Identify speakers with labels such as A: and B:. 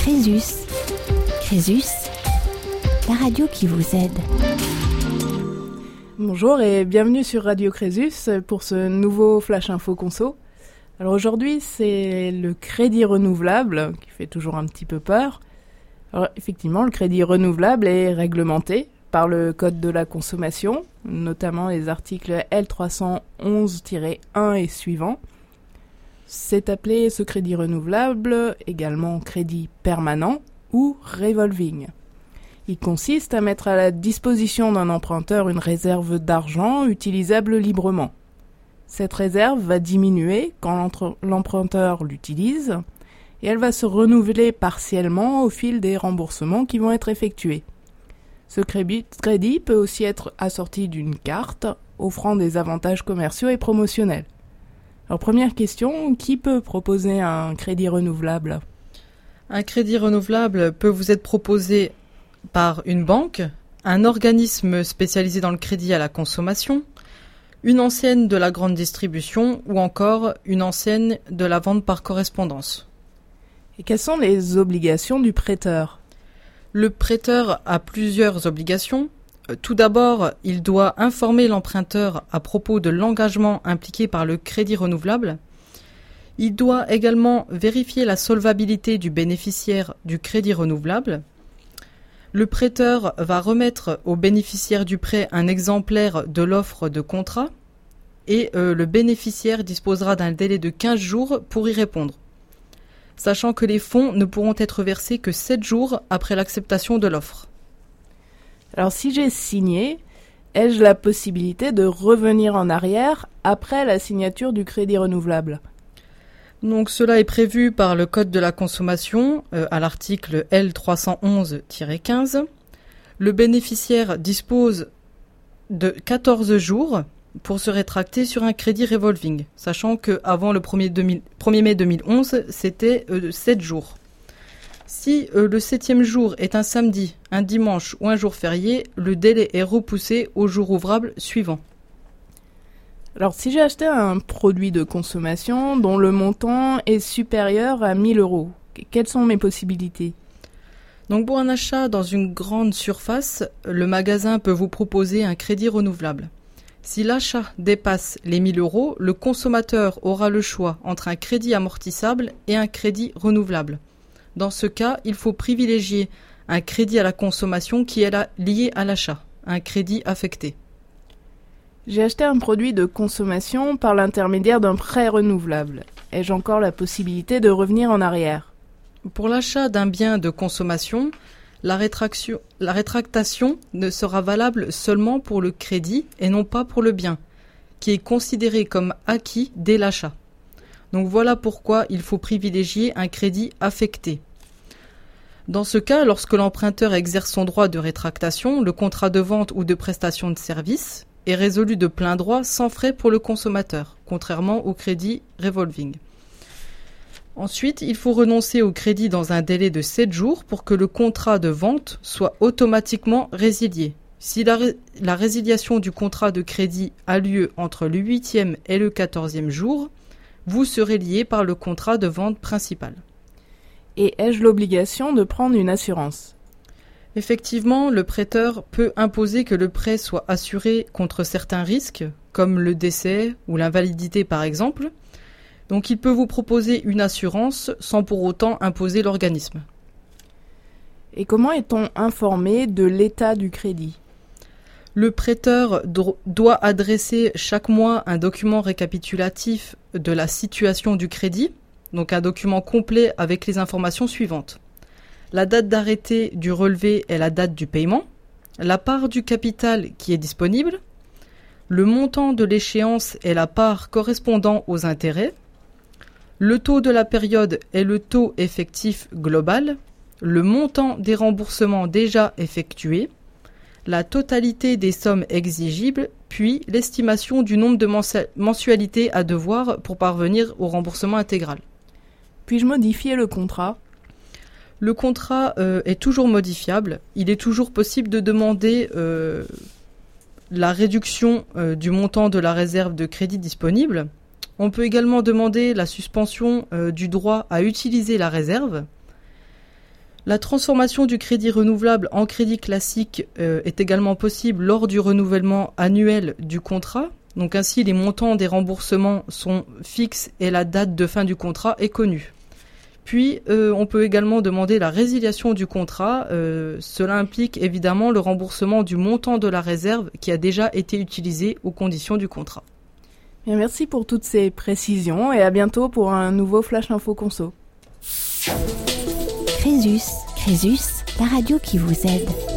A: Crésus. Crésus, la radio qui vous aide.
B: Bonjour et bienvenue sur Radio Crésus pour ce nouveau Flash Info Conso. Alors aujourd'hui, c'est le crédit renouvelable qui fait toujours un petit peu peur. Alors effectivement, le crédit renouvelable est réglementé par le Code de la consommation, notamment les articles L311-1 et suivants. C'est appelé ce crédit renouvelable également crédit permanent ou revolving. Il consiste à mettre à la disposition d'un emprunteur une réserve d'argent utilisable librement. Cette réserve va diminuer quand l'emprunteur l'utilise et elle va se renouveler partiellement au fil des remboursements qui vont être effectués. Ce crédit peut aussi être assorti d'une carte offrant des avantages commerciaux et promotionnels. Alors première question, qui peut proposer un crédit renouvelable ?
C: Un crédit renouvelable peut vous être proposé par une banque, un organisme spécialisé dans le crédit à la consommation, une enseigne de la grande distribution ou encore une enseigne de la vente par correspondance.
B: Et quelles sont les obligations du prêteur ?
C: Le prêteur a plusieurs obligations. Tout d'abord, il doit informer l'emprunteur à propos de l'engagement impliqué par le crédit renouvelable. Il doit également vérifier la solvabilité du bénéficiaire du crédit renouvelable. Le prêteur va remettre au bénéficiaire du prêt un exemplaire de l'offre de contrat et le bénéficiaire disposera d'un délai de 15 jours pour y répondre, sachant que les fonds ne pourront être versés que 7 jours après l'acceptation de l'offre.
B: Alors si j'ai signé, ai-je la possibilité de revenir en arrière après la signature du crédit renouvelable ?
C: Donc cela est prévu par le Code de la consommation à l'article L311-15. Le bénéficiaire dispose de 14 jours pour se rétracter sur un crédit revolving, sachant qu'avant le 1er mai 2011, c'était 7 jours. Si le 7e jour est un samedi, un dimanche ou un jour férié, le délai est repoussé au jour ouvrable suivant.
B: Alors si j'ai acheté un produit de consommation dont le montant est supérieur à 1 000 €, quelles sont mes possibilités ?
C: Donc pour un achat dans une grande surface, le magasin peut vous proposer un crédit renouvelable. Si l'achat dépasse les 1 000 €, le consommateur aura le choix entre un crédit amortissable et un crédit renouvelable. Dans ce cas, il faut privilégier un crédit à la consommation qui est lié à l'achat, un crédit affecté.
B: J'ai acheté un produit de consommation par l'intermédiaire d'un prêt renouvelable. Ai-je encore la possibilité de revenir en arrière ?
C: Pour l'achat d'un bien de consommation, la rétractation ne sera valable seulement pour le crédit et non pas pour le bien, qui est considéré comme acquis dès l'achat. Donc voilà pourquoi il faut privilégier un crédit affecté. Dans ce cas, lorsque l'emprunteur exerce son droit de rétractation, le contrat de vente ou de prestation de service est résolu de plein droit sans frais pour le consommateur, contrairement au crédit revolving. Ensuite, il faut renoncer au crédit dans un délai de 7 jours pour que le contrat de vente soit automatiquement résilié. Si la résiliation du contrat de crédit a lieu entre le 8e et le 14e jour, vous serez lié par le contrat de vente principal.
B: Et ai-je l'obligation de prendre une assurance ?
C: Effectivement, le prêteur peut imposer que le prêt soit assuré contre certains risques, comme le décès ou l'invalidité par exemple. Donc il peut vous proposer une assurance sans pour autant imposer l'organisme.
B: Et comment est-on informé de l'état du crédit ?
C: Le prêteur doit adresser chaque mois un document récapitulatif de la situation du crédit, donc un document complet avec les informations suivantes. La date d'arrêté du relevé est la date du paiement, la part du capital qui est disponible, le montant de l'échéance est la part correspondant aux intérêts, le taux de la période est le taux effectif global, le montant des remboursements déjà effectués, la totalité des sommes exigibles, puis l'estimation du nombre de mensualités à devoir pour parvenir au remboursement intégral.
B: Puis-je modifier le contrat ?
C: Le contrat est toujours modifiable. Il est toujours possible de demander la réduction du montant de la réserve de crédit disponible. On peut également demander la suspension du droit à utiliser la réserve. La transformation du crédit renouvelable en crédit classique est également possible lors du renouvellement annuel du contrat. Donc ainsi, les montants des remboursements sont fixes et la date de fin du contrat est connue. Puis, on peut également demander la résiliation du contrat. Cela implique évidemment le remboursement du montant de la réserve qui a déjà été utilisé aux conditions du contrat.
B: Bien, merci pour toutes ces précisions et à bientôt pour un nouveau Flash Info Conso.
A: Crésus, la radio qui vous aide.